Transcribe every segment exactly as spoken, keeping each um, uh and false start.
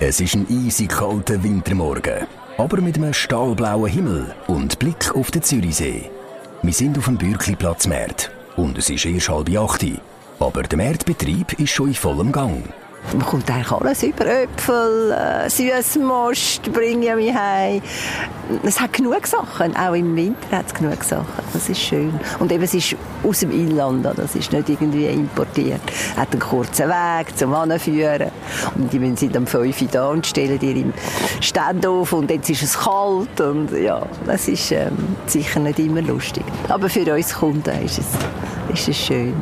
Es ist ein eisig kalter Wintermorgen, aber mit einem stahlblauen Himmel und Blick auf den Zürichsee. Wir sind auf dem Bürkliplatz Märt und es ist erst halb acht. Aber der Märdbetrieb ist schon in vollem Gang. Man kommt eigentlich alles über. Äpfel, äh, Süssmost bringe ich mich heim. Es hat genug Sachen. Auch im Winter hat es genug Sachen. Das ist schön. Und eben, es ist aus dem Inland. Das ist nicht irgendwie importiert. Es hat einen kurzen Weg zum Anführen. Und die sind am fünf Uhr da und stellen dir im Stand auf. Und jetzt ist es kalt. Und ja, das ist ähm, sicher nicht immer lustig. Aber für uns Kunden ist es, ist es schön.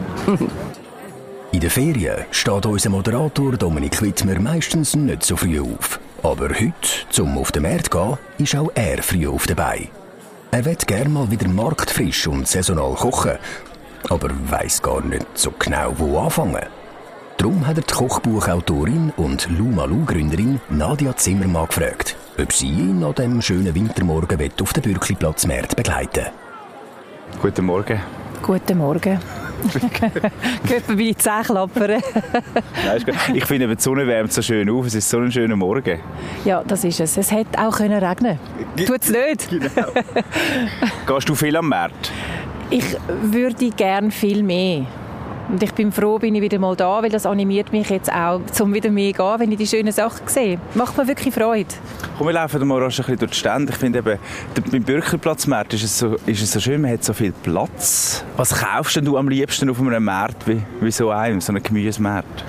In den Ferien steht unser Moderator Dominik Wittmer meistens nicht so früh auf. Aber heute, zum auf den Markt zu gehen, ist auch er früh auf dabei. Er will gerne mal wieder marktfrisch und saisonal kochen, aber weiss gar nicht so genau, wo anfangen. Darum hat er die Kochbuchautorin und Lumalu-Gründerin Nadia Zimmermann gefragt, ob sie ihn an diesem schönen Wintermorgen auf den Bürkliplatz Märt begleiten. Guten Morgen. Guten Morgen. Gehört mir meine Zähne klappern. Ich finde, die Sonne wärmt so schön auf. Es ist so ein schöner Morgen. Ja, das ist es. Es hätte auch regnen können. Tut es nicht? Genau. Gehst du viel am Markt? Ich würde gerne viel mehr. Und ich bin froh, bin ich wieder mal da, weil das animiert mich jetzt auch, um wieder mehr zu gehen, wenn ich die schönen Sachen sehe. Macht mir wirklich Freude. Komm, wir laufen mal rasch ein bisschen durch die Stände. Ich finde eben, beim Bürkliplatz-Markt ist es, so, ist es so schön, man hat so viel Platz. Was kaufst denn du am liebsten auf einem Markt wie, wie so einem, so einem Gemüsemarkt?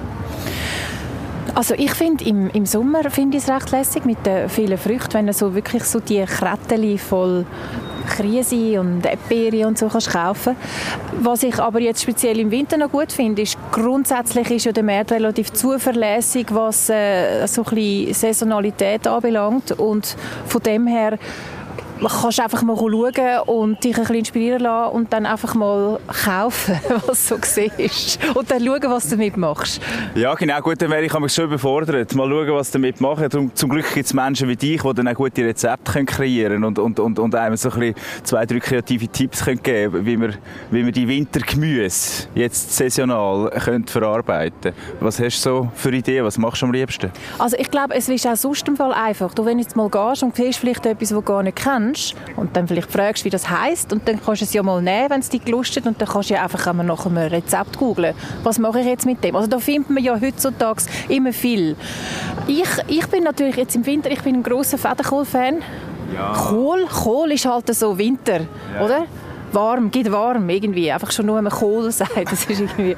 Also ich finde, im, im Sommer finde ich es recht lässig mit den vielen Früchten, wenn du so wirklich so die Krätteli voll Krise und Erdbeere und so kannst kaufen. Was ich aber jetzt speziell im Winter noch gut finde, ist, grundsätzlich ist ja der Markt relativ zuverlässig, was äh, so ein bisschen Saisonalität anbelangt, und von dem her kannst du einfach mal schauen und dich ein bisschen inspirieren lassen und dann einfach mal kaufen, was du so siehst. Und dann schauen, was du damit machst. Ja, genau. Gut, dann wäre ich schon überfordert. Mal schauen, was du damit machst. Zum Glück gibt es Menschen wie dich, die dann auch gute Rezepte kreieren können und, und, und, und einem so ein bisschen zwei, drei kreative Tipps geben können, wie man, wie man die Wintergemüse jetzt saisonal könnte verarbeiten können. Was hast du so für Ideen? Was machst du am liebsten? Also ich glaube, es ist auch sonst im Fall einfach. Du, wenn du jetzt mal gehst und siehst vielleicht etwas, das du gar nicht kennst, und dann vielleicht fragst, wie das heisst, und dann kannst du es ja mal nehmen, wenn es dich gelustet, und dann kannst du ja einfach nach einem Rezept googlen. Was mache ich jetzt mit dem? Also da findet man ja heutzutage immer viel. Ich, ich bin natürlich jetzt im Winter, ich bin ein grosser Federkohl-Fan. Ja. Kohl, Kohl ist halt so Winter, ja. Oder? Warm, geht warm irgendwie. Einfach schon nur, wenn man Kohl sagt, das ist irgendwie...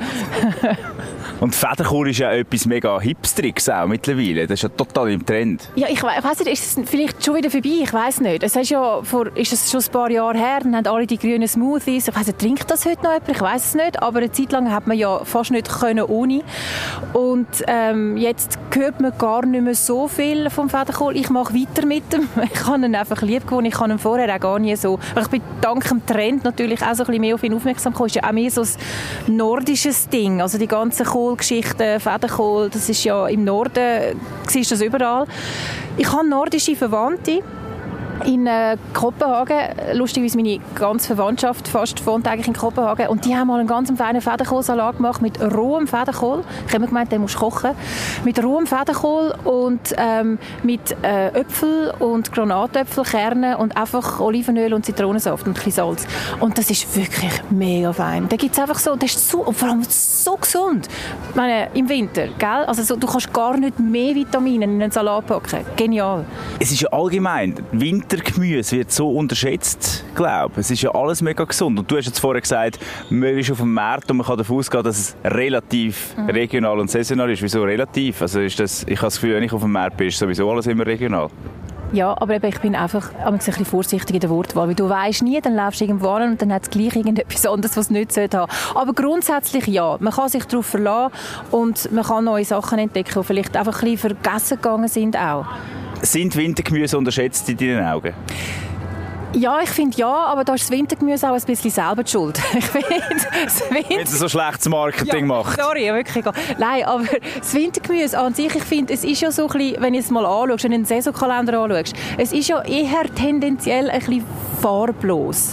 Und Federkohl ist ja etwas mega Hipstriges auch mittlerweile. Das ist ja total im Trend. Ja, ich weiss nicht, ist es vielleicht schon wieder vorbei? Ich weiss nicht. Es ist ja vor, ist es schon ein paar Jahre her, dann haben alle die grünen Smoothies. Ich weiss nicht, trinkt das heute noch jemand? Ich weiss es nicht. Aber eine Zeit lang hat man ja fast nicht können ohne. Und ähm, jetzt hört man gar nicht mehr so viel vom Federkohl. Ich mache weiter mit dem. Ich habe ihn einfach lieb gewonnen. Ich habe ihn vorher auch gar nie so... Ich bin dank dem Trend natürlich auch so ein bisschen mehr auf ihn aufmerksam gekommen. Es ist ja auch mehr so ein nordisches Ding. Also die ganzen Kohlgeschichten, Federkohl, das ist ja im Norden, siehst du das überall. Ich habe nordische Verwandte in äh, Kopenhagen. Lustigerweise meine ganze Verwandtschaft fast wohnt eigentlich in Kopenhagen. Und die haben mal einen ganz feinen Federkohlsalat gemacht mit rohem Federkohl. Ich habe mir gemeint, den musst du kochen. Mit rohem Federkohl und ähm, mit äh, Äpfel und Granatäpfelkernen und einfach Olivenöl und Zitronensaft und ein bisschen Salz. Und das ist wirklich mega fein. Da gibt es einfach so, das ist so, vor allem so gesund. Ich meine, im Winter, gell? Also so, du kannst gar nicht mehr Vitamine in einen Salat packen. Genial. Es ist ja allgemein, Wintergemüse wird so unterschätzt, glaube ich. Es ist ja alles mega gesund. Und du hast jetzt vorher gesagt, man ist auf dem Markt und man kann davon ausgehen, dass es relativ mhm. regional und saisonal ist. Wieso relativ? Also ist das, ich habe das Gefühl, wenn ich auf dem Markt bin, ist sowieso alles immer regional. Ja, aber eben, ich bin einfach ein bisschen vorsichtig in der Wortwahl, weil du weisst nie, dann läufst du irgendwo an und dann hat es gleich irgendetwas anderes, was es nicht haben sollte. Aber grundsätzlich ja, man kann sich darauf verlassen und man kann neue Sachen entdecken, die vielleicht einfach ein bisschen vergessen gegangen sind auch. Sind Wintergemüse unterschätzt in deinen Augen? Ja, ich finde ja, aber da ist das Wintergemüse auch ein bisschen selber die Schuld. Ich finde, das Winter... Wenn es so schlechtes Marketing ja, macht. Sorry, wirklich. Nein, aber das Wintergemüse an sich, ich finde, es ist ja so ein bisschen, wenn du es mal anschaust, wenn du den Saisonkalender anschaust, es ist ja eher tendenziell ein bisschen farblos.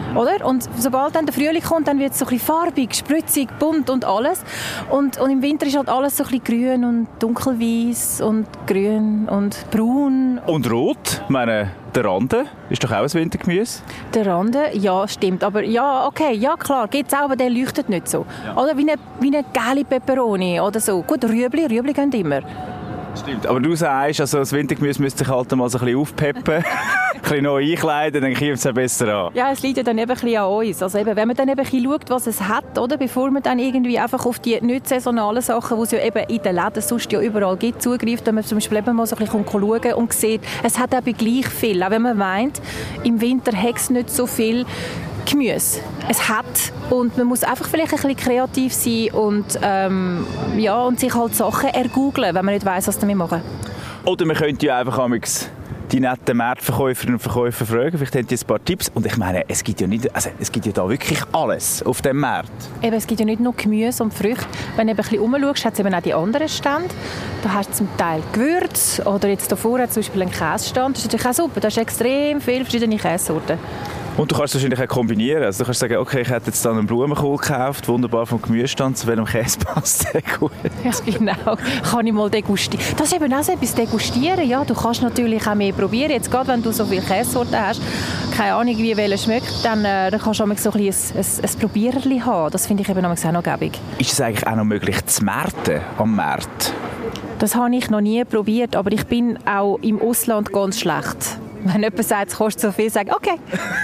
Oder? Und sobald dann der Frühling kommt, dann wird es so ein bisschen farbig, spritzig, bunt und alles. Und, und im Winter ist halt alles so ein bisschen grün und dunkelweiß und grün und braun. Und rot? Ich meine, der Rande ist doch auch ein Wintergemüse? Der Rande, ja, stimmt. Aber ja, okay, ja klar, gibt es auch, aber der leuchtet nicht so. Ja. Oder wie eine, wie eine gelbe Peperoni oder so. Gut, Rüebli, Rüebli gehen immer. Stimmt, aber du sagst, also das Wintergemüse müsste sich halt mal so ein bisschen aufpeppen, ein bisschen neu einkleiden, dann kommt es ja besser an. Ja, es liegt ja dann eben ein bisschen an uns. Also eben, wenn man dann eben ein bisschen schaut, was es hat, oder, bevor man dann irgendwie einfach auf die nicht saisonalen Sachen, die es ja eben in den Läden sonst ja überall gibt, zugreift, wenn man zum Beispiel eben mal so ein bisschen schauen und sieht, es hat eben gleich viel, auch wenn man meint, im Winter hat es nicht so viel Gemüse. Es hat und man muss einfach vielleicht ein bisschen kreativ sein und, ähm, ja, und sich halt Sachen ergoogeln, wenn man nicht weiss, was damit machen. Oder man könnte ja einfach die netten Marktverkäuferinnen und Verkäufer fragen, vielleicht haben die ein paar Tipps. Und ich meine, es gibt ja, nicht, also es gibt ja da wirklich alles auf dem Markt. Eben, es gibt ja nicht nur Gemüse und Früchte. Wenn du ein bisschen rumschaust, hat es eben auch die anderen Stände. Da hast du zum Teil Gewürze oder jetzt hier vorne zum Beispiel einen Käsestand. Das ist natürlich auch super, da hast du extrem viele verschiedene Käsesorten. Und du kannst es wahrscheinlich auch kombinieren. Also du kannst sagen, okay, ich hätte jetzt dann einen Blumenkohl gekauft, wunderbar vom Gemüsestand, zu welchem Käse passt der gut. Ja, genau. Kann ich mal degustieren. Das ist eben auch so etwas, degustieren. Ja, du kannst natürlich auch mehr probieren. Jetzt gerade, wenn du so viele Käsesorten hast, keine Ahnung, wie welcher schmeckt, dann, äh, dann kannst du auch so ein, ein, ein Probiererli haben. Das finde ich eben auch noch gäbig. Ist es eigentlich auch noch möglich zu märten am Markt? Das habe ich noch nie probiert, aber ich bin auch im Ausland ganz schlecht. Wenn jemand sagt, es kostet so viel, sage ich, okay.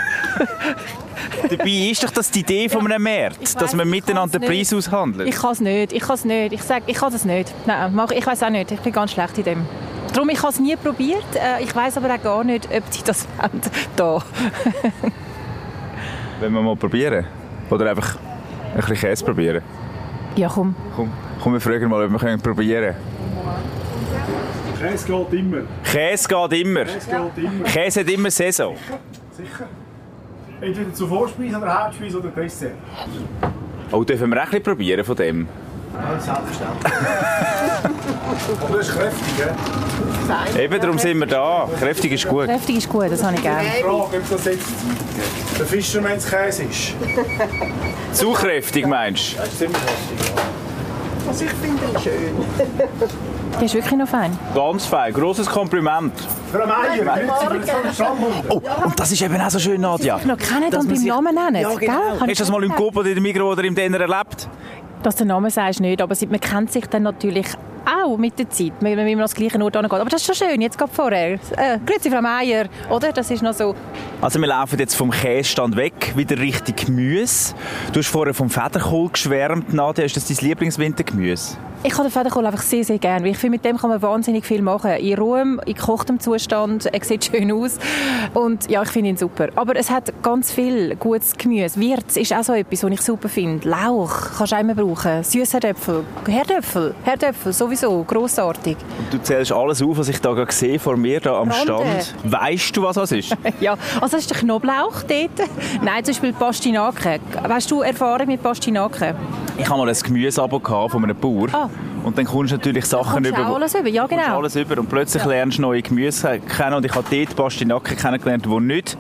Dabei ist doch das die Idee von einem Markt, dass man miteinander den Preis aushandelt. Ich kann es nicht, ich kann es nicht. Ich sage, ich kann das nicht. Nein, ich weiß auch nicht, ich bin ganz schlecht in dem. Darum, ich habe es nie probiert. Ich weiß aber auch gar nicht, ob sie das wollen. Da. Wollen wir mal probieren? Oder einfach ein bisschen Käse probieren? Ja, komm. Komm, komm wir fragen mal, ob wir können probieren können. Käse geht immer. Käse geht immer. Käse geht immer. Käse hat immer Saison. Sicher. Sicher. Entweder zur Vorspeise oder Hauptspeise oder Dessert. Oh, dürfen wir auch ein bisschen probieren von dem? Ja, selbstverständlich. Aber das ist kräftig, ja? Eben, darum sind wir da. Kräftig ist gut. Kräftig ist gut, das habe ich gerne. Ich frage, ob das jetzt der Fischermannskäse ist. Zu kräftig, meinst du? Das ist ziemlich kräftig, ja. Also ich finde ihn schön. Der ist wirklich noch fein. Ganz fein. Grosses Kompliment. Frau Meier, grüezi, oh, und das ist eben auch so schön, Nadja. Ich noch kennen und beim sich... Namen nennen. Ja, genau. Hast du das mal im Coop oder im Migros oder im Denner erlebt? Dass der Name sagst du nicht, aber man kennt sich dann natürlich auch mit der Zeit, wenn man ans gleiche Ort angeht. Aber das ist schon schön, jetzt gerade vorher. Äh, grüezi, Frau Meier, oder? Das ist noch so. Also wir laufen jetzt vom Käsestand weg, wieder Richtung Gemüse. Du hast vorher vom Federkohl geschwärmt, Nadja. Ist das dein Lieblingswintergemüse? Ich habe den Federkohl einfach sehr, sehr gerne. Ich finde, mit dem kann man wahnsinnig viel machen. In Ruhe, in gekochtem Zustand, er sieht schön aus. Und ja, ich finde ihn super. Aber es hat ganz viel gutes Gemüse. Wirz ist auch so etwas, was ich super finde. Lauch kannst du auch immer brauchen. Süßherdöpfel, Herdöpfel, Herdöpfel sowieso, grossartig. Und du zählst alles auf, was ich da gerade sehe vor mir da am Rande. Stand. Weißt du, was das ist? Ja, also das ist der Knoblauch dort. Nein, zum Beispiel Pastinaken. Weißt du Erfahrung mit Pastinaken? Ich habe mal ein Gemüseabo von einem Bauer. Ah. Und dann kommst du natürlich Sachen über. alles über. Ja, genau. alles über. Und plötzlich ja. lernst du neue Gemüse kennen. Und ich habe dort Pastinaken kennengelernt, die nicht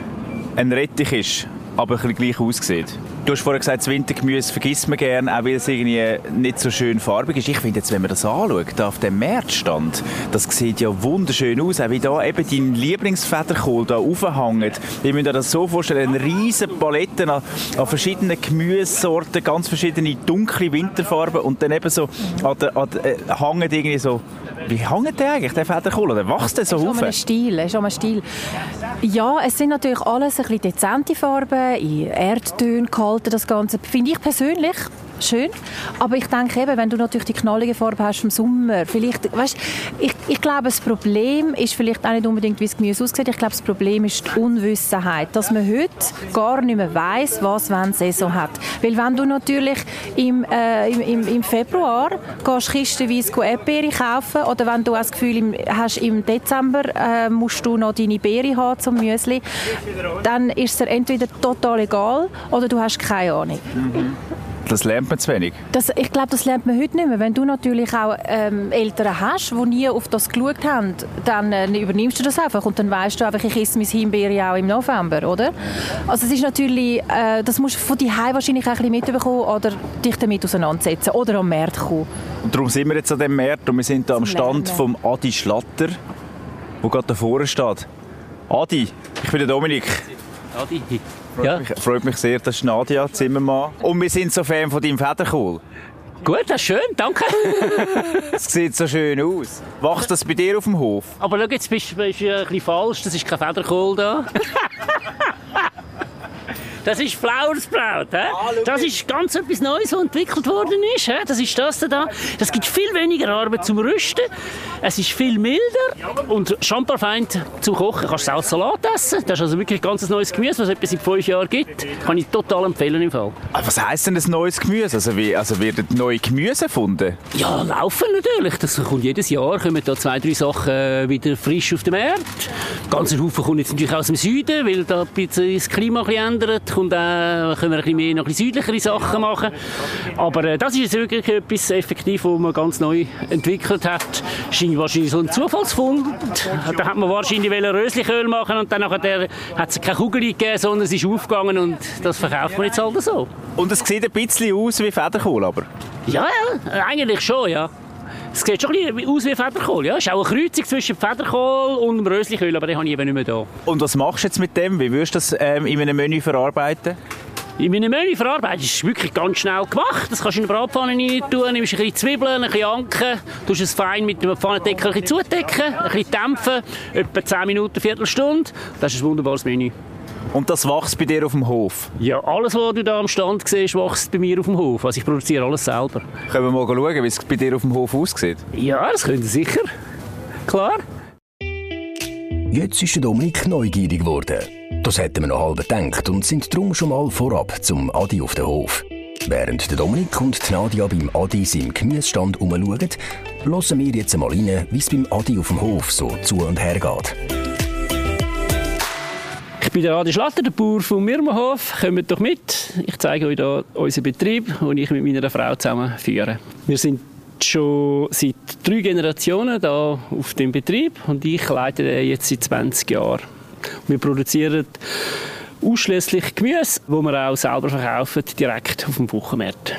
ein Rettich ist, aber ein bisschen gleich aussieht. Du hast vorhin gesagt, das Wintergemüse vergisst man gerne, auch weil es irgendwie nicht so schön farbig ist. Ich finde jetzt, wenn man das anschaut, da auf dem Märzstand, das sieht ja wunderschön aus, auch wie da eben dein Lieblingsfederkohl da aufhängt. Ich muss mir das so vorstellen, eine riesige Palette an, an verschiedenen Gemüsesorten, ganz verschiedene dunkle Winterfarben und dann eben so an der, an der, äh, hängt irgendwie so. Wie hängt der eigentlich, der Federkohl? Oder wächst der so hoch? Es ist schon ein Stil. Ja, es sind natürlich alles ein bisschen dezente Farben, in Erdtönen gehalten, das Ganze. Finde ich persönlich schön. Aber ich denke eben, wenn du natürlich die knallige Farbe hast vom Sommer, vielleicht, weißt, ich, ich glaube, das Problem ist vielleicht auch nicht unbedingt, wie das Gemüse aussieht. Ich glaube, das Problem ist die Unwissenheit, dass man heute gar nicht mehr weiss, was wann Saison hat. Weil wenn du natürlich im, äh, im, im, im Februar gehst kistenweise Erdbeere kaufen oder wenn du das Gefühl im, hast, im Dezember äh, musst du noch deine Beere haben zum Müsli, dann ist es dir entweder total egal oder du hast keine Ahnung. Mhm. Das lernt man zu wenig. Das, ich glaube, das lernt man heute nicht mehr. Wenn du natürlich auch ähm, Eltern hast, die nie auf das geschaut haben, dann äh, übernimmst du das einfach und dann weißt du einfach, ich esse mein Himbeere auch im November, oder? Also es ist natürlich, äh, das musst du von dir wahrscheinlich auch ein bisschen mitbekommen oder dich damit auseinandersetzen oder am Markt kommen. Und darum sind wir jetzt an diesem Markt und wir sind da am Stand vom Adi Schlatter, der gerade da vorne steht. Adi, ich bin der Dominik. Adi. Freut, Ja. mich, freut mich sehr, das ist Nadia Zimmermann. Und wir sind so Fan von deinem Federkohl. Gut, das ist schön, danke. Es sieht so schön aus. Wächst das bei dir auf dem Hof? Aber schau, jetzt bist du ein bisschen falsch, das ist kein Federkohl da. Das ist Flowersprout. He? Das ist ganz etwas Neues, was entwickelt worden ist. He? Das ist das da. Das gibt viel weniger Arbeit zum Rüsten. Es ist viel milder und champagnein zum Kochen. Kannst du auch Salat essen. Das ist also wirklich ganz ein neues Gemüse, was es etwa seit fünf Jahren gibt. Kann ich total empfehlen im Fall. Aber was heisst denn ein neues Gemüse? Also, wie, also werden neue Gemüse gefunden? Ja, laufen natürlich. Das kommt jedes Jahr. Kommen da zwei, drei Sachen wieder frisch auf den Markt. Ganz ein Haufen kommt jetzt natürlich aus dem Süden, weil da ein bisschen das Klima ein bisschen ändert. Und dann können wir ein bisschen mehr, noch ein bisschen südlichere Sachen machen. Aber äh, das ist jetzt wirklich etwas effektiv, was man ganz neu entwickelt hat. Das ist wahrscheinlich so ein Zufallsfund. Da hat man wahrscheinlich Röslichöl machen und dann nachher hat es keine Kugel gegeben, sondern es ist aufgegangen und das verkauft man jetzt halt so. Und es sieht ein bisschen aus wie Federkohl, aber? Ja, ja, eigentlich schon, ja. Es sieht schon ein bisschen aus wie Federkohl. Ja. Es ist auch eine Kreuzung zwischen Federkohl und dem Röslichöl, aber den habe ich eben nicht mehr da. Und was machst du jetzt mit dem? Wie würdest du das ähm, in einem Menü verarbeiten? In meinem Menü verarbeiten ist es wirklich ganz schnell gemacht. Das kannst du in eine Bratpfanne rein tun, nimmst ein bisschen Zwiebeln, ein bisschen Anken, tust es fein mit dem Pfannendeckel ein bisschen zudecken, ein bisschen dämpfen, etwa zehn Minuten, eine Viertelstunde. Das ist ein wunderbares Menü. Und das wächst bei dir auf dem Hof? Ja, alles, was du da am Stand siehst, wächst bei mir auf dem Hof. Also ich produziere alles selber. Können wir mal schauen, wie es bei dir auf dem Hof aussieht? Ja, das könnt ihr sicher. Klar. Jetzt ist der Dominik neugierig geworden. Das hätten wir noch halb gedacht und sind darum schon mal vorab zum Adi auf den Hof. Während der Dominik und die Nadia beim Adi seinem Gemüsestand herumschauen, hören wir jetzt einmal rein, wie es beim Adi auf dem Hof so zu und her geht. Ich bin der Adi Schlatter, der Bauer vom Mirmenhof. Kommt doch mit. Ich zeige euch hier unseren Betrieb, den ich mit meiner Frau zusammen führe. Wir sind schon seit drei Generationen hier auf dem Betrieb und ich leite den jetzt seit zwanzig Jahren. Wir produzieren ausschließlich Gemüse, das wir auch selber verkaufen, direkt auf dem Wochenmarkt.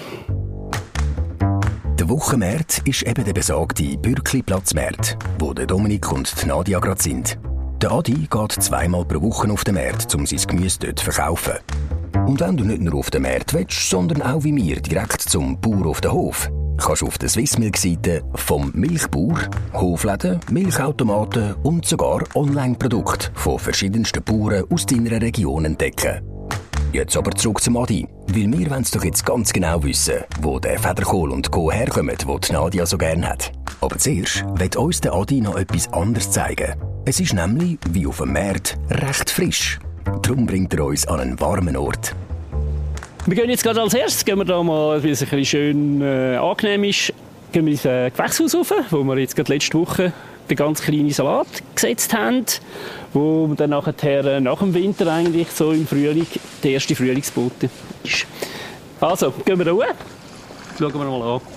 Der Wochenmarkt ist eben der besagte Bürkli-Platzmarkt, wo der Dominik und die Nadia gerade sind. Der Adi geht zweimal pro Woche auf den Markt, um sein Gemüse dort zu verkaufen. Und wenn du nicht nur auf den Markt willst, sondern auch wie wir direkt zum Bauer auf den Hof, kannst du auf der Swissmilk-Seite vom Milchbauer, Hofläden, Milchautomaten und sogar Online-Produkte von verschiedensten Bauern aus deiner Region entdecken. Jetzt aber zurück zum Adi, weil wir wollen es doch jetzt ganz genau wissen, wo der Federkohl und Co. herkommen, wo die Nadia so gerne hat. Aber zuerst wird uns der Adi noch etwas anderes zeigen. Es ist nämlich, wie auf dem Markt, recht frisch. Darum bringt er uns an einen warmen Ort. Wir gehen jetzt gerade als erstes, gehen wir da mal, weil es ein bisschen schön äh, angenehm ist, gehen wir ins äh, Gewächshaus rauf, wo wir jetzt gerade letzte Woche den ganz kleinen Salat gesetzt haben, wo dann nachher, äh, nach dem Winter eigentlich so im Frühling der erste Frühlingsbote ist. Also, gehen wir da hoch. Schauen wir mal an.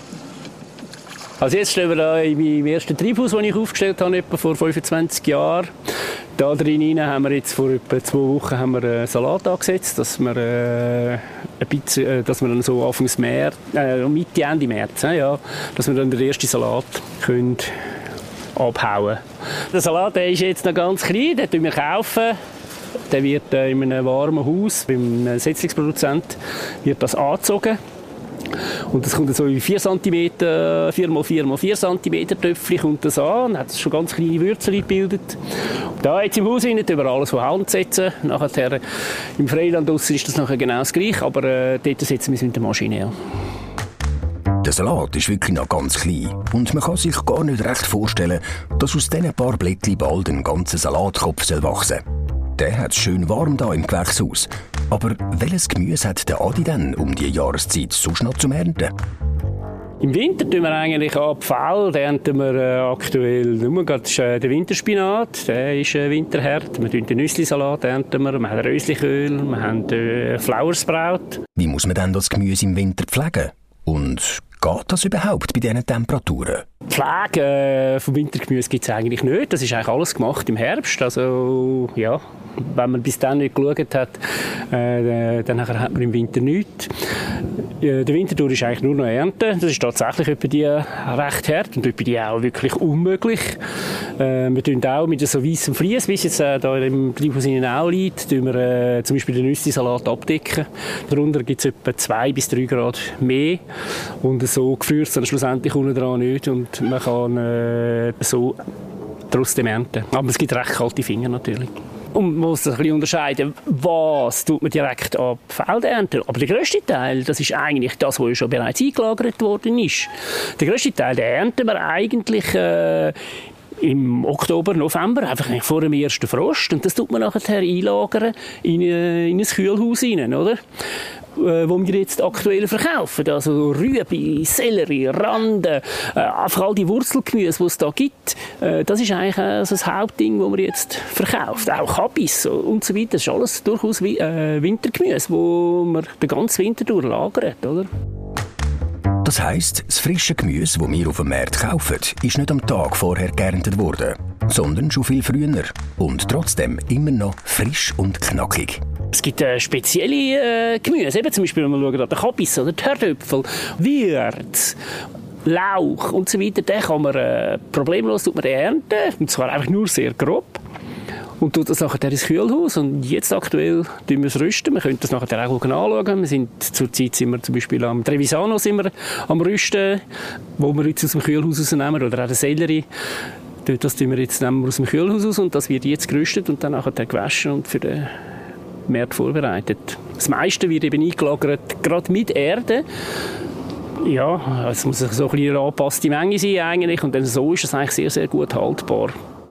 Also jetzt stehen wir da in meinem ersten Treibhaus, das ich aufgestellt habe, etwa vor fünfundzwanzig Jahren. Da drin haben wir jetzt vor etwa zwei Wochen haben wir einen Salat angesetzt, dass wir, äh, ein bisschen, äh, dass wir dann so Anfangs März, äh, Mitte, Ende März, äh, ja, dass wir dann den ersten Salat können abhauen. Der Salat der ist jetzt noch ganz klein, den kaufen wir. Kaufen. Der wird äh, in einem warmen Haus beim Setzlingsproduzent wird das angezogen. Und das kommt so in vier Zentimeter, vier mal vier mal vier Zentimeter Töpfchen kommt das an. Dann hat es schon ganz kleine Würzel gebildet. Da jetzt im Haus nicht über alles von Hand setzen. Nachher im Freiland draussen ist das nachher genau das Gleiche, aber äh, dort setzen wir es mit der Maschine. Ja. Der Salat ist wirklich noch ganz klein und man kann sich gar nicht recht vorstellen, dass aus diesen paar Blättchen bald ein ganzer Salatkopf wachsen soll. Der hat es schön warm da im Gewächshaus. Aber welches Gemüse hat der Adi denn um die Jahreszeit sonst noch zum Ernten? Im Winter tun wir eigentlich ab Feld, ernten wir äh, aktuell nur gerade äh, den Winterspinat, der ist äh, winterhart. Wir ernten den Nüsslisalat, ernten wir, wir haben Röslichöl, wir haben äh, Flowersprout. Wie muss man denn das Gemüse im Winter pflegen? Und geht das überhaupt bei diesen Temperaturen? Die Pflege äh, vom Wintergemüse gibt es eigentlich nicht. Das ist eigentlich alles gemacht im Herbst. Also, ja, wenn man bis dann nicht geschaut hat, äh, dann hat man im Winter nichts. Äh, der Winter ist eigentlich nur noch Ernte. Das ist tatsächlich etwa die recht hart und etwa die auch wirklich unmöglich. Äh, wir tun auch mit so weissem Vlies, wie es jetzt äh, da im Treibhaus auch liegt, tun wir äh, zum Beispiel den Nüsli-Salat abdecken. Darunter gibt es etwa zwei bis drei Grad mehr. Und so gefriert es dann schlussendlich unten dran nicht. Und man kann äh, so trotzdem ernten. Aber es gibt recht kalte Finger natürlich. Und man muss das ein bisschen unterscheiden, was tut man direkt ab Feld ernten. Aber der grösste Teil, das ist eigentlich das, was schon bereits eingelagert worden ist. Der grösste Teil, den ernten wir eigentlich äh, im Oktober, November, einfach vor dem ersten Frost. Und das tut man nachher einlagern in, äh, in ein Kühlhaus rein, oder? Wo wir jetzt aktuell verkaufen. Also Rübe, Sellerie, Rande, äh, einfach all die Wurzelgemüse, die es da gibt. Äh, das ist eigentlich äh, also das Hauptding, das man jetzt verkauft. Auch Kabis und so weiter. Das ist alles durchaus wie, äh, Wintergemüse, wo man den ganzen Winter durchlagert, oder? Das heisst, das frische Gemüse, das wir auf dem Markt kaufen, ist nicht am Tag vorher geerntet worden, sondern schon viel früher und trotzdem immer noch frisch und knackig. Es gibt äh, spezielle äh, Gemüse, eben zum Beispiel, wenn man schaut, den Kabis oder die Herdöpfel, Würz, Lauch und so weiter, den kann man äh, problemlos tut man den ernten, und zwar einfach nur sehr grob. Und tut das nachher ins Kühlhaus. Und jetzt aktuell tun wir es rüsten. Wir können das nachher auch anschauen. Wir sind, zurzeit sind wir zum Beispiel am Trevisano sind wir am Rüsten, wo wir jetzt aus dem Kühlhaus rausnehmen, oder auch den Sellerie. Das tun wir jetzt nehmen wir aus dem Kühlhaus raus und das wird jetzt gerüstet und dann nachher gewaschen und für den Markt vorbereitet. Das meiste wird eben eingelagert, gerade mit Erde. Ja, es muss so ein bisschen eine angepasste Menge sein eigentlich und dann so ist es eigentlich sehr, sehr gut haltbar.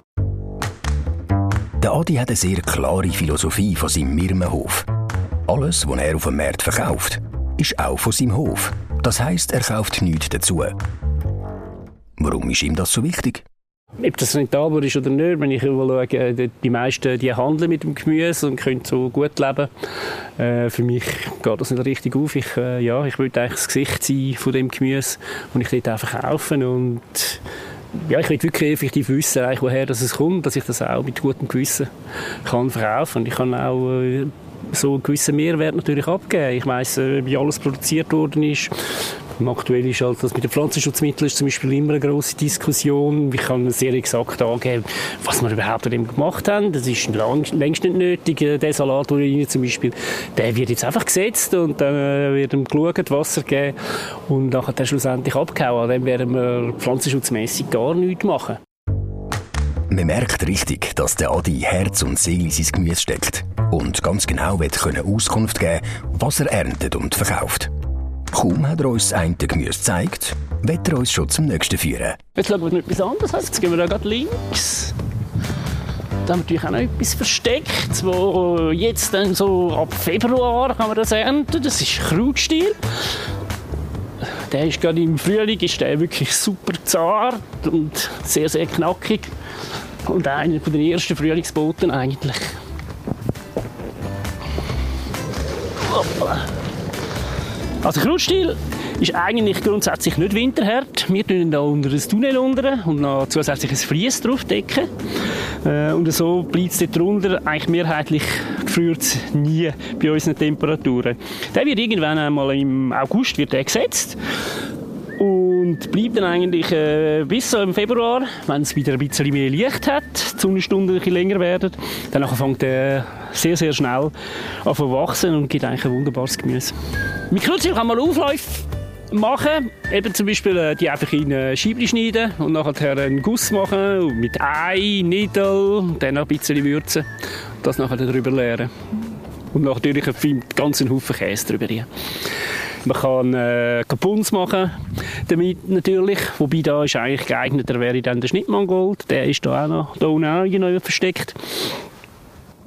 Der Adi hat eine sehr klare Philosophie von seinem Mirmenhof. Alles, was er auf dem Markt verkauft, ist auch von seinem Hof. Das heisst, er kauft nichts dazu. Warum ist ihm das so wichtig? Ob das rentabel ist oder nicht, wenn ich schaue, die meisten die handeln mit dem Gemüse und können so gut leben. Äh, für mich geht das nicht richtig auf. Ich, äh, ja, ich will eigentlich das Gesicht sein von dem Gemüse, das ich dort auch verkaufe. Und ja, ich will wirklich effektiv wissen, woher das es kommt, dass ich das auch mit gutem Gewissen kann verkaufen. Und ich kann auch äh, so einen gewissen Mehrwert natürlich abgeben. Ich weiss, äh, wie alles produziert worden ist. Aktuell ist halt, das mit den Pflanzenschutzmitteln ist zum Beispiel immer eine grosse Diskussion. Ich kann sehr exakt angeben, was wir überhaupt an dem gemacht haben. Das ist lang, längst nicht nötig. Der Salat, den zum Beispiel, der wird jetzt einfach gesetzt und dann äh, wird ihm geschaut, Wasser gegeben und nachher dann schlussendlich abgehauen. An dem werden wir pflanzenschutzmässig gar nichts machen. Man merkt richtig, dass der Adi Herz und Seele in sein Gemüse steckt und ganz genau will können Auskunft geben, was er erntet und verkauft. Kaum hat er uns das eine Gemüse gezeigt, wird er uns schon zum nächsten führen. Jetzt schauen wir noch etwas anderes. Jetzt gehen wir da gerade links. Da haben wir natürlich auch noch etwas versteckt, wo jetzt dann so ab Februar kann man das ernten. Das ist Krautstiel. Der ist gerade im Frühling ist der wirklich super zart und sehr, sehr knackig. Und einer von den ersten Frühlingsboten eigentlich. Hoppala. Also Krautstiel ist eigentlich grundsätzlich nicht winterhart. Wir tun da unter ein Tunnel unter und noch zusätzlich ein Vlies drauf decken. Äh, und so bleibt es dort drunter. Eigentlich mehrheitlich gefriert es nie bei unseren Temperaturen. Der wird irgendwann einmal im August wird der gesetzt. Und bleibt dann eigentlich äh, bis so im Februar, wenn es wieder ein bisschen mehr Licht hat, die Sonnenstunden ein bisschen länger werden. Dann fängt er sehr, sehr schnell an zu wachsen und gibt eigentlich ein wunderbares Gemüse. Mit Krautstiel kann man Aufläufe machen, eben zum Beispiel äh, die einfach in äh, Scheibchen schneiden und nachher einen Guss machen mit Ei, Nidel, und dann noch ein bisschen würzen und das nachher darüber leeren. Und natürlich einen ganzen Haufen Käse drüber. Man kann äh, Kapuns machen damit natürlich, wobei da ist eigentlich geeigneter wäre dann der Schnittmangold, der ist da auch noch, da unten auch noch versteckt.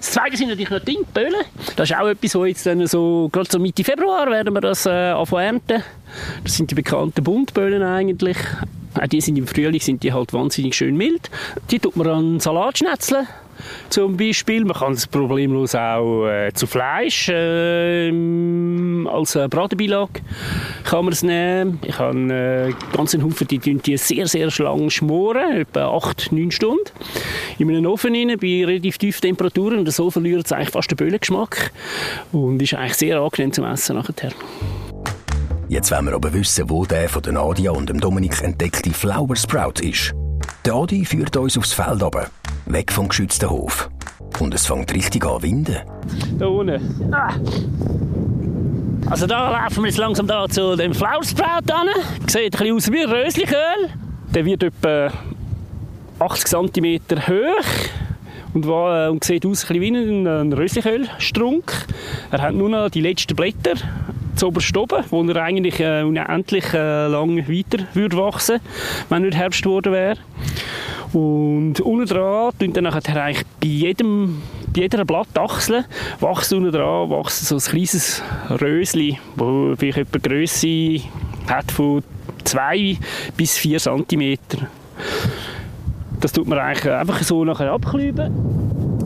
Das Zweite sind natürlich noch die Böhlen. Das ist auch etwas, wo jetzt dann so, gerade so Mitte Februar werden wir das äh, anfangen ernten. Das sind die bekannten Buntböhlen eigentlich. Auch die sind im Frühling sind die halt wahnsinnig schön mild. Die tut man an Salat schnetzeln. Zum Beispiel. Man kann es problemlos auch äh, zu Fleisch äh, als äh, Bratenbeilage kann man es nehmen. Ich habe äh, ganz einen Haufen, die, die sehr, sehr lang schmoren, etwa acht, neun Stunden. In einem Ofen rein, bei relativ tiefen Temperaturen. Und so verliert es eigentlich fast den Böhlengeschmack. Und ist eigentlich sehr angenehm zum Essen nachher. Jetzt wollen wir aber wissen, wo der von Nadia und dem Dominik entdeckte Flower Sprout ist. Der Adi führt uns aufs Feld runter, weg vom geschützten Hof. Und es fängt richtig an winden. Da unten. Ah. Also da laufen wir jetzt langsam da zu dem Flower Sprout an. Sieht ein bisschen aus wie ein Rösliköl. Der wird etwa achtzig Zentimeter hoch und, war, und sieht aus ein bisschen wie ein Rösliköl-Strunk. Er hat nur noch die letzten Blätter zuoberst oben, wo er eigentlich äh, unendlich äh, lang weiter würde wachsen, wenn nicht Herbst geworden wäre. Und unten dran, dann nachher eigentlich bei jedem bei jeder Blattachsel wächst unten dran wächst so ein kleines Rösli, das vielleicht etwa Grösse hat von zwei bis vier Zentimeter. Das tut man eigentlich einfach so nachher abklüben.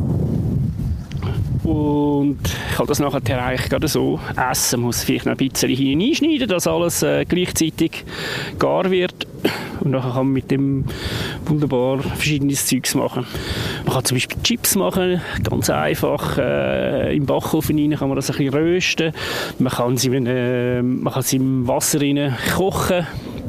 Und ich kann das nachher eigentlich gerade so essen. Man muss vielleicht noch ein bisschen hier einschneiden, dass alles äh, gleichzeitig gar wird. Und dann kann man mit dem wunderbar verschiedenes Zeugs machen. Man kann zum Beispiel Chips machen, ganz einfach. Äh, Im Backofen rein kann man das ein bisschen rösten. Man kann sie, äh, man kann sie im Wasser rein kochen,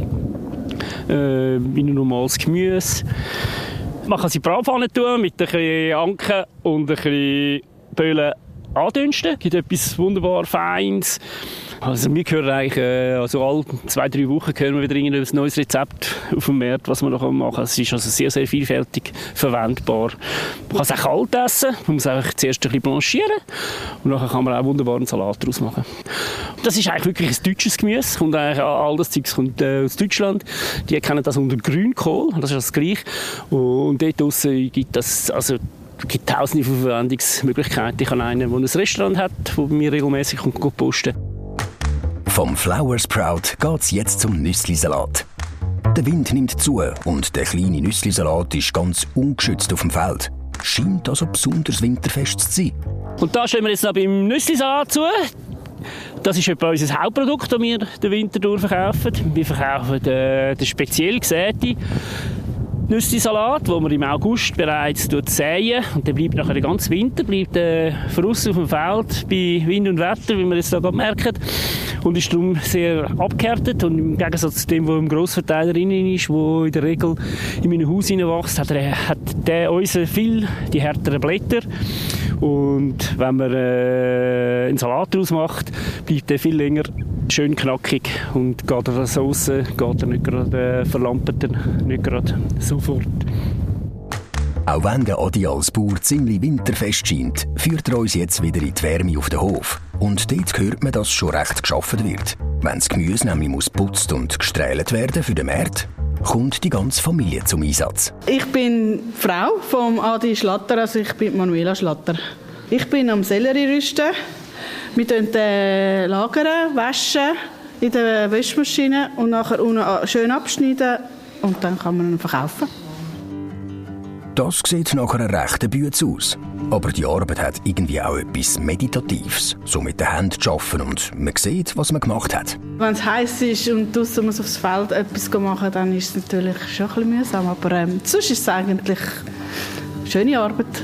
äh, wie ein normales Gemüse. Man kann sie in die Bratpfanne tun mit ein bisschen Anken und ein bisschen Böhlen andünsten. Es gibt etwas wunderbar Feines. Also wir hören eigentlich, äh, also alle zwei, drei Wochen hören wir wieder ein neues Rezept auf dem Markt, was man noch machen kann. Es ist also sehr, sehr vielfältig verwendbar. Man kann es auch kalt essen. Man muss einfach zuerst ein bisschen blanchieren. Und dann kann man auch wunderbar einen Salat daraus machen. Das ist eigentlich wirklich ein deutsches Gemüse. Und eigentlich all das Zeug kommt äh, aus Deutschland. Die kennen das unter Grünkohl. Das ist das Gleiche. Und dort draussen gibt es also Es gibt tausende von Verwendungsmöglichkeiten. Ich habe einen, der ein Restaurant hat, der bei mir regelmäßig posten kommt. Vom Flower Sprout geht es jetzt zum Nüsslisalat. Der Wind nimmt zu und der kleine Nüsslisalat ist ganz ungeschützt auf dem Feld. Scheint also besonders winterfest zu sein. Und da stehen wir jetzt noch beim Nüsslisalat zu. Das ist etwa unser Hauptprodukt, das wir den Winter durch verkaufen. Wir verkaufen den, den speziell gesäten Nüsslisalat, den wir im August bereits säen. Und der bleibt nachher den ganzen Winter, bleibt äh, voraus auf dem Feld bei Wind und Wetter, wie wir jetzt hier merken. Und ist darum sehr abgehärtet. Und im Gegensatz zu dem, der im Grossverteiler drin ist, der in der Regel in meinem Haus hineinwächst, hat, er, hat der unser viel die härteren Blätter. Und wenn man äh, einen Salat daraus macht, bleibt der viel länger schön knackig und geht er so raus, geht er nicht gerade, äh, verlampert er nicht gerade sofort. Auch wenn der Adi als Bauer ziemlich winterfest scheint, führt er uns jetzt wieder in die Wärme auf den Hof. Und dort hört man, dass schon recht geschaffen wird. Wenn das Gemüse nämlich muss putzt und gestrählt werden für den Markt, kommt die ganze Familie zum Einsatz. Ich bin die Frau vom Adi Schlatter, also ich bin Manuela Schlatter. Ich bin am Sellerie rüsten. Wir lagern den lagern, waschen in der Wäschmaschine und nachher unten schön abschneiden und dann kann man ihn verkaufen. Das sieht nach einer rechten Bütze aus. Aber die Arbeit hat irgendwie auch etwas Meditatives. So mit den Händen zu arbeiten und man sieht, was man gemacht hat. Wenn es heiß ist und draussen muss aufs Feld etwas machen, dann ist es natürlich schon ein bisschen mühsam. Aber ähm, sonst ist es eigentlich eine schöne Arbeit.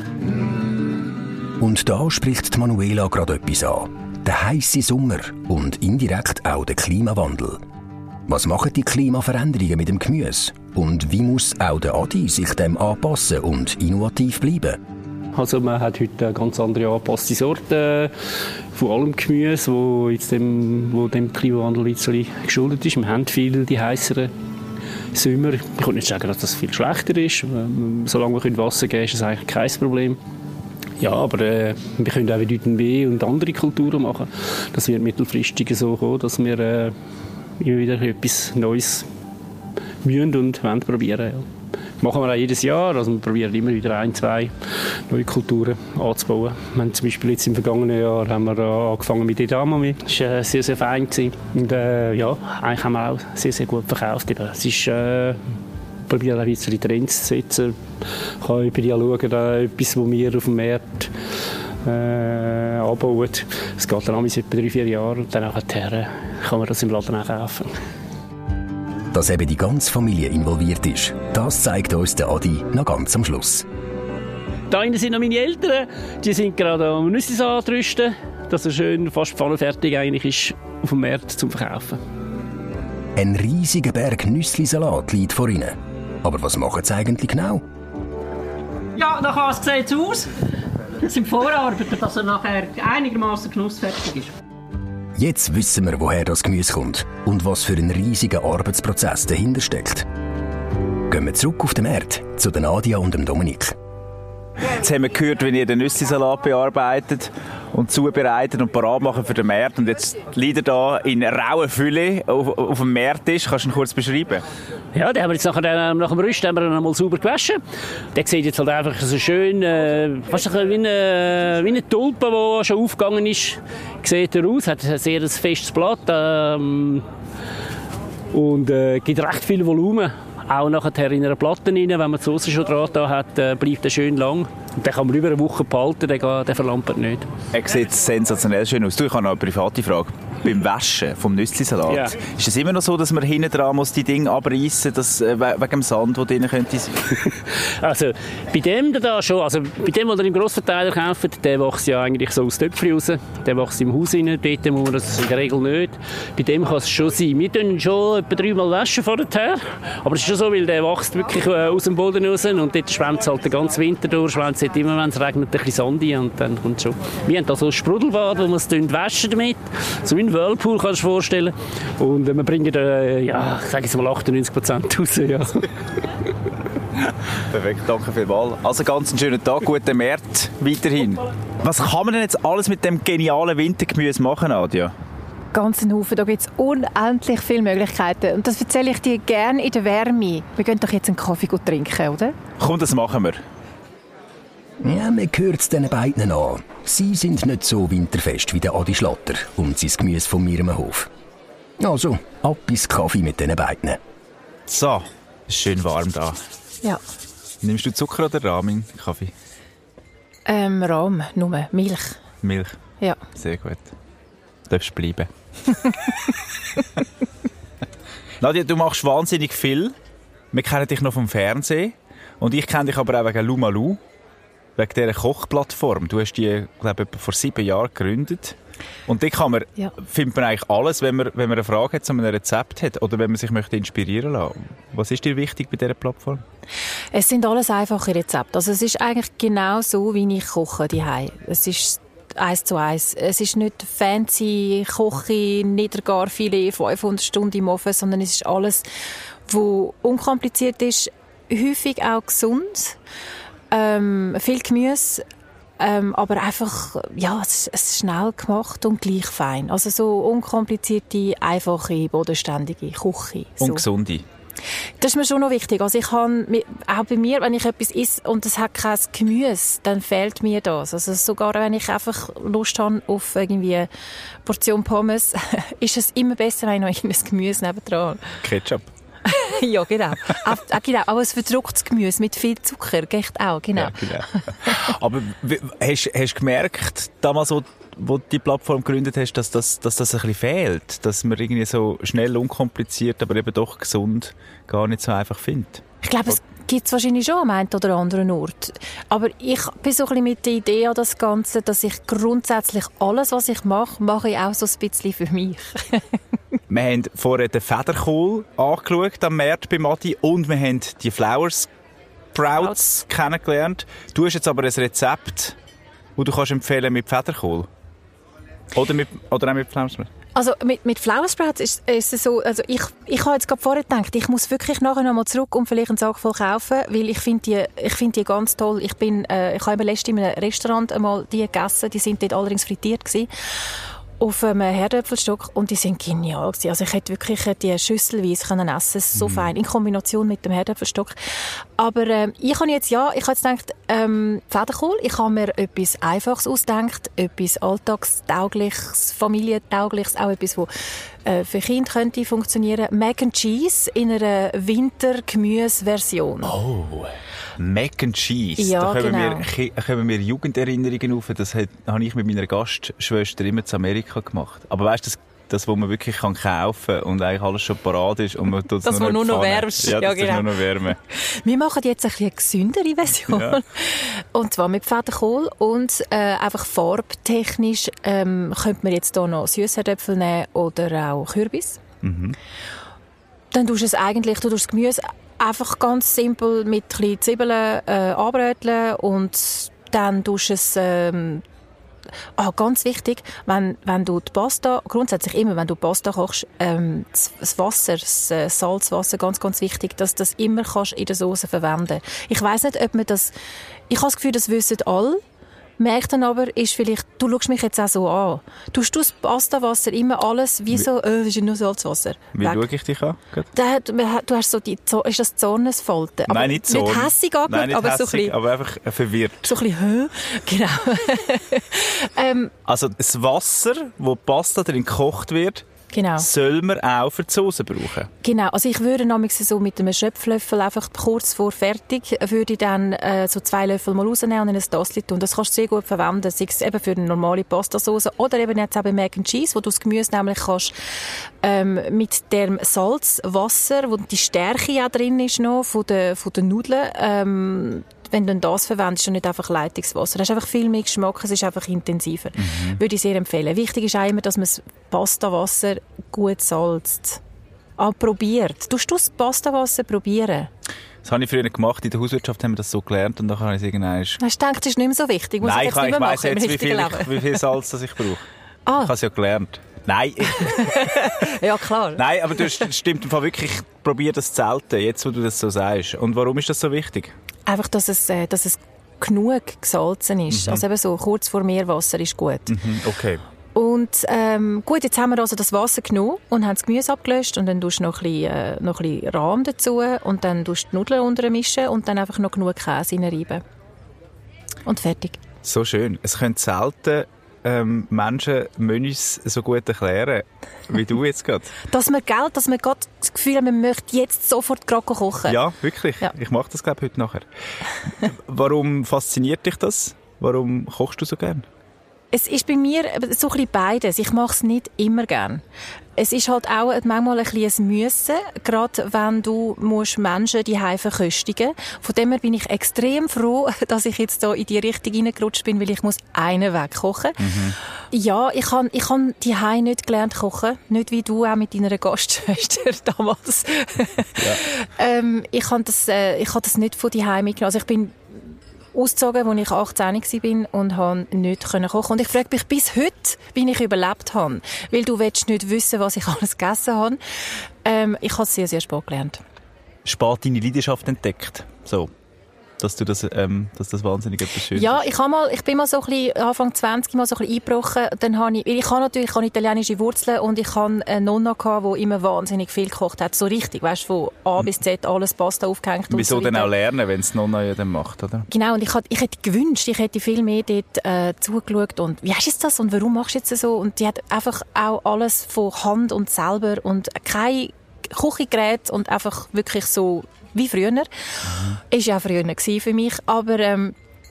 Und da spricht die Manuela gerade etwas an. Der heisse Sommer und indirekt auch der Klimawandel. Was machen die Klimaveränderungen mit dem Gemüse? Und wie muss auch der Adi sich dem anpassen und innovativ bleiben? Also man hat heute eine ganz andere angepasste Sorten von allem Gemüse, wo, jetzt dem, wo dem Klimawandel ein bisschen geschuldet ist. Wir haben viel die heisseren Sommer. Ich kann nicht sagen, dass das viel schlechter ist. Solange wir Wasser geben können, ist das eigentlich kein Problem. Ja, aber äh, wir können auch Vitamin B und andere Kulturen machen. Das wird mittelfristig so kommen, dass wir äh, immer wieder etwas Neues müssen und wollen probieren. Ja. machen wir auch jedes Jahr. Also wir probieren immer wieder ein, zwei neue Kulturen anzubauen. Wir haben zum Beispiel jetzt im vergangenen Jahr haben wir angefangen mit Edamame. Das war äh, sehr, sehr fein gewesen. Und äh, ja, eigentlich haben wir auch sehr, sehr gut verkauft. Es ist, äh, probieren auch weitere Trends zu setzen. Ich kann über die schauen, da etwas, was wir auf dem Markt äh, anbauen. Es geht dann etwa drei, vier Jahre und dann nachher kann man das im Laden auch kaufen. Dass eben die ganze Familie involviert ist, das zeigt uns der Adi noch ganz am Schluss. Da hinten sind noch meine Eltern, die sind gerade am Nüssesalat rüsten, dass er schön fast pfannenfertig eigentlich ist auf dem Markt zum Verkaufen. Ein riesiger Berg Nüsslisalat liegt vor ihnen. Aber was machen sie eigentlich genau? Ja, nachher sieht es aus. Das sind Vorarbeiter, dass er nachher einigermaßen genussfertig ist. Jetzt wissen wir, woher das Gemüse kommt und was für einen riesigen Arbeitsprozess dahinter steckt. Gehen wir zurück auf den Markt zu Nadia und dem Dominik. Jetzt haben wir gehört, wie ihr den Nüsslisalat bearbeitet und zubereitet und parat machen für den Markt. Und jetzt liegt er da in rauer Fülle auf, auf dem Markttisch. Kannst du ihn kurz beschreiben? Ja, den haben wir jetzt nachher, nach dem Rüsten haben wir ihn einmal sauber gewaschen. Der sieht jetzt halt einfach so schön, äh, fast wie eine, wie eine Tulpe, die schon aufgegangen ist. Sieht er aus, hat ein sehr festes Blatt ähm, und äh, gibt recht viel Volumen. Auch nachher in einer Platte rein, wenn man die Soße schon dran da hat, äh, bleibt er schön lang. Und den kann man über eine Woche behalten, der, der verlampert nicht. Er sieht sensationell schön aus. Du, ich habe noch eine private Frage. Beim Waschen vom Nüsslisalat, ja. Ist es immer noch so, dass man hinten dran muss die Dinge abreißen muss, äh, wegen dem Sand, der drin könnte sein? Also bei dem da schon, also bei dem, was ihr im Grossverteiler kauft, der wächst ja eigentlich so aus Töpfchen raus. Der wächst im Haus rein, dort muss man das in der Regel nicht. Bei dem kann es schon sein. Wir tun schon etwa dreimal waschen vorher, aber es ist schon so, weil der wächst wirklich äh, aus dem Boden raus und dort schwemmt es halt den ganzen Winter durch, schwemmt es immer, wenn es regnet, ein bisschen Sand rein und dann kommt schon. Wir haben da so ein Sprudelbad, wo wir es waschen damit, so wie ein Whirlpool, kannst du dir vorstellen. Und äh, wir bringen äh, ja, ich sage jetzt mal achtundneunzig Prozent raus. Ja. Perfekt, danke vielmals. Also ganz einen schönen Tag, guten März weiterhin. Was kann man denn jetzt alles mit dem genialen Wintergemüse machen, Nadia? Ganz einen Haufen, da gibt es unendlich viele Möglichkeiten. Und das erzähle ich dir gerne in der Wärme. Wir gehen doch jetzt einen Kaffee trinken, oder? Komm, das machen wir. Ja, man hört es diesen beiden an. Sie sind nicht so winterfest wie der Adi Schlatter und sein Gemüse von mir im Hof. Also, ab ins Kaffee mit diesen beiden. So, ist schön warm da. Ja. Nimmst du Zucker oder Rahm in Kaffee? Ähm, Rahm, nur Milch. Milch? Ja. Sehr gut. Du darfst bleiben. Nadia, du machst wahnsinnig viel. Wir kennen dich noch vom Fernsehen. Und ich kenne dich aber auch wegen Lumalu. Wegen dieser Kochplattform. Du hast die, glaube ich, vor sieben Jahren gegründet. Und da kann man, ja. findet man eigentlich alles, wenn man, wenn man eine Frage hat, zu einem Rezept hat oder wenn man sich möchte inspirieren lassen. Was ist dir wichtig bei dieser Plattform? Es sind alles einfache Rezepte. Also es ist eigentlich genau so, wie ich koche daheim. Es ist eins zu eins. Es ist nicht fancy Koche, Niedergarfilet, fünfhundert Stunden im Ofen, sondern es ist alles, was unkompliziert ist, häufig auch gesund. Ähm, viel Gemüse, ähm, aber einfach, ja, es ist schnell gemacht und gleich fein. Also so unkomplizierte, einfache, bodenständige Küche. So. Und gesunde. Das ist mir schon noch wichtig. Also ich habe, auch bei mir, wenn ich etwas esse und es hat kein Gemüse, dann fehlt mir das. Also sogar wenn ich einfach Lust habe auf irgendwie eine Portion Pommes, ist es immer besser, wenn ich noch ein Gemüse nebendran. Ketchup. Ja, genau. Auch, auch, genau. Aber es verdrucktes Gemüse mit viel Zucker, geht auch, genau. Ja, genau. Aber hast du gemerkt, damals, wo du die Plattform gegründet hast, dass das, dass das ein bisschen fehlt? Dass man irgendwie so schnell, unkompliziert, aber eben doch gesund gar nicht so einfach findet? Ich glaube, es gibt es wahrscheinlich schon am einen oder anderen Ort. Aber ich bin so ein bisschen mit der Idee an das Ganze, dass ich grundsätzlich alles, was ich mache, mache ich auch so ein bisschen für mich. Wir haben vorher den Federkohl angeschaut am Markt bei Madi und wir haben die Flower Sprouts kennengelernt. Du hast jetzt aber ein Rezept, das du kannst empfehlen mit Federkohl. Oder, mit, oder auch mit Flower Sprouts? Also mit, mit Flower Sprouts ist, ist es so, also ich, ich habe jetzt gerade vorher gedacht, ich muss wirklich nachher noch mal zurück und vielleicht einen Sack voll kaufen, weil ich finde die, ich finde die ganz toll. Ich bin, äh, ich habe letztens in einem Restaurant einmal die gegessen, die sind dort allerdings frittiert gewesen. auf einem Herdöpfelstock und die sind genial gewesen. Also ich hätte wirklich die schüsselweise können essen, so mm. fein, in Kombination mit dem Herdöpfelstock. Aber äh, ich habe jetzt, ja, ich habe jetzt gedacht, ähm, Federkohl, ich habe mir etwas Einfaches ausgedacht, etwas Alltagstaugliches, Familientaugliches, auch etwas, was äh, für Kinder könnte funktionieren. Mac and Cheese in einer Wintergemüse-Version. Oh, Mac and Cheese. Ja, da kommen, genau. mir, kommen mir Jugenderinnerungen auf. Das habe ich mit meiner Gastschwester immer zu Amerika gemacht. Aber weißt du, das, das, was man wirklich kann kaufen kann und eigentlich alles schon parat ist und man tut es das, nur, nur noch Pfanne. wärmst. Ja, das ja, genau. nur noch wärmen. Wir machen jetzt ein bisschen eine gesündere Version. Ja. Und zwar mit Federkohl und äh, einfach farbtechnisch ähm, könnte man jetzt hier noch Süßherdöpfel nehmen oder auch Kürbis. Mhm. Dann tust du es eigentlich, du tust das Gemüse einfach ganz simpel mit ein bisschen Zwiebeln äh, anbröteln und dann tust du es ähm, Ah, ganz wichtig, wenn, wenn du die Pasta, grundsätzlich immer, wenn du Pasta kochst, ähm, das Wasser, das äh, Salzwasser, ganz, ganz wichtig, dass du das immer kannst in der Soße verwenden. Ich weiss nicht, ob man das, ich habe das Gefühl, das wissen alle, merkt dann aber, ist vielleicht, du schaust mich jetzt auch so an. Tust du das Pastawasser immer alles wie so, äh, das ist nur Salzwasser. Wie Weg. schaue ich dich an? Da, du hast so die, ist das Zornesfalte? Aber Nein, nicht Zorn. Nicht hässig angeschaut, Nein, nicht aber hässig, so ein bisschen, aber einfach verwirrt. So ein bisschen, hä? Genau. ähm, also das Wasser, wo die Pasta drin gekocht wird, genau. soll man auch für die Soße brauchen? Genau, also ich würde nämlich so mit einem Schöpflöffel einfach kurz vor fertig, würde ich dann äh, so zwei Löffel mal rausnehmen und in ein Tassel tun. Das kannst du sehr gut verwenden, sei es eben für eine normale Pastasauce oder eben jetzt auch bei Mac and Cheese, wo du das Gemüse nämlich kannst ähm, mit dem Salzwasser, wo die Stärke auch drin ist noch von den, von den Nudeln, ähm, wenn du das verwendest und nicht einfach Leitungswasser. Das ist einfach viel mehr Geschmack, es ist einfach intensiver. Mhm. Würde ich sehr empfehlen. Wichtig ist auch immer, dass man das Pastawasser gut salzt. Ah, probiert. Tust du das Pastawasser probieren? Das habe ich früher gemacht. In der Hauswirtschaft haben wir das so gelernt und dann habe ich es irgendwann... Hast du gedacht, das ist nicht mehr so wichtig? Muss Nein, ich, ich, ich weiss jetzt, wie viel, ich, wie viel Salz das ich brauche. Ah. Ich habe es ja gelernt. Nein. Ja, klar. Nein, aber du stimmt im Fall wirklich, probier das zu selten, jetzt wo du das so sagst. Und warum ist das so wichtig? Einfach, dass es, äh, dass es genug gesalzen ist. Mhm. Also eben so kurz vor Meerwasser ist gut. Mhm, okay. Und ähm, gut, jetzt haben wir also das Wasser genommen und haben das Gemüse abgelöscht und dann tust du noch ein bisschen, äh, noch ein bisschen Rahm dazu und dann tust du die Nudeln untermischen und dann einfach noch genug Käse reinreiben. Und fertig. So schön. Es können selten ähm, Menschen Menüs so gut erklären, wie du jetzt gerade. Dass man, gell, dass man gerade das Gefühl hat, man möchte jetzt sofort gerade kochen. Ja, wirklich. Ja. Ich mache das, glaube ich, heute nachher. Warum fasziniert dich das? Warum kochst du so gern? Es ist bei mir so ein bisschen beides. Ich mache es nicht immer gern. Es ist halt auch manchmal ein bisschen ein Müssen, gerade wenn du musst Menschen die Hause verköstigen. Von dem her bin ich extrem froh, dass ich jetzt da in die Richtung reingerutscht bin, weil ich muss einen Weg kochen. Mhm. Ja, ich habe ich han die Hause nicht gelernt kochen, nicht wie du auch mit deiner Gastschwester damals. Ja. ähm, ich habe das, äh, ich habe das nicht von die Hause mitgenommen. Also ich bin ausgezogen, als ich achtzehn war und konnte nicht kochen. Und ich frage mich bis heute, wie ich überlebt habe. Weil du willst nicht wissen, was ich alles gegessen habe. Ähm, ich habe es sehr, sehr spät gelernt. Spät deine Leidenschaft entdeckt? So. Dass du das, ähm, dass das wahnsinnig etwas Schönes Ja, ist. ich, habe mal, ich bin mal so ein bisschen, Anfang zwanzig mal so ein bisschen eingebrochen. Dann habe ich, ich habe natürlich ich habe italienische Wurzeln und ich hatte eine Nonna, die immer wahnsinnig viel gekocht hat. So richtig, weißt du, von A bis Z alles Pasta aufgehängt. Wieso und so denn auch lernen, wenn es Nonna ja dann macht, oder? Genau, und ich, hat, ich hätte gewünscht, ich hätte viel mehr dort äh, zugeschaut und wie hast du das und warum machst du jetzt so? Und die hat einfach auch alles von Hand und selber und kein Küchengerät und einfach wirklich so wie früher. Mhm. Ist ja auch früher für mich. Aber ähm,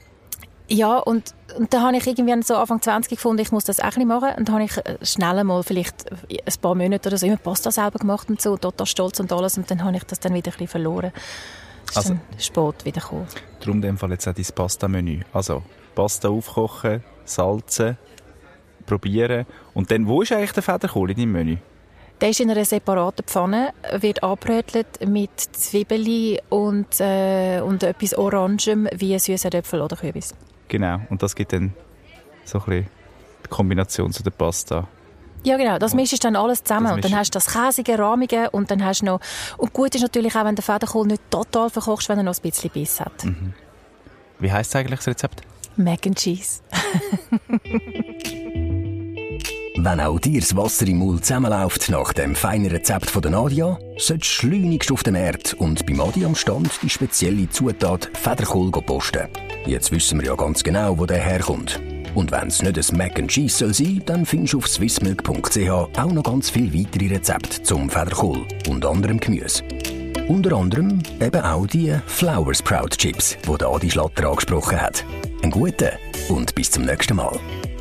ja, und, und dann habe ich irgendwie so Anfang zwanzig gefunden, ich muss das auch ein bisschen machen. Und dann habe ich schnell mal, vielleicht ein paar Monate oder so, immer Pasta selber gemacht und so, total stolz und alles. Und dann habe ich das dann wieder ein bisschen verloren. Das ist also, dann spät wieder gekommen. Darum in dem Fall jetzt auch dein Pasta-Menü. Also Pasta aufkochen, salzen, probieren. Und dann, wo ist eigentlich der Federkohl in deinem Menü? Der ist in einer separaten Pfanne, wird angebrötelt mit Zwiebeln und, äh, und etwas Orangem wie süße Äpfel oder Kürbis. Genau, und das gibt dann so ein bisschen die Kombination zu der Pasta. Ja, genau, das mischst dann alles zusammen. Und dann hast du das käsige, rahmige und dann hast du noch... Und gut ist natürlich auch, wenn der Federkohl nicht total verkochst, wenn er noch ein bisschen Biss hat. Mhm. Wie heisst eigentlich das Rezept? Mac and Cheese. Wenn auch dir das Wasser im Mund zusammenläuft nach dem feinen Rezept von der Nadia, solltest du schleunigst auf den Markt und beim Adi am Stand die spezielle Zutat Federkohl posten. Jetzt wissen wir ja ganz genau, wo der herkommt. Und wenn es nicht ein Mac and Cheese soll sein, dann findest du auf swissmilk punkt c h auch noch ganz viele weitere Rezepte zum Federkohl und anderem Gemüse. Unter anderem eben auch die Flower Sprout Chips, die der Adi Schlatter angesprochen hat. Einen guten und bis zum nächsten Mal.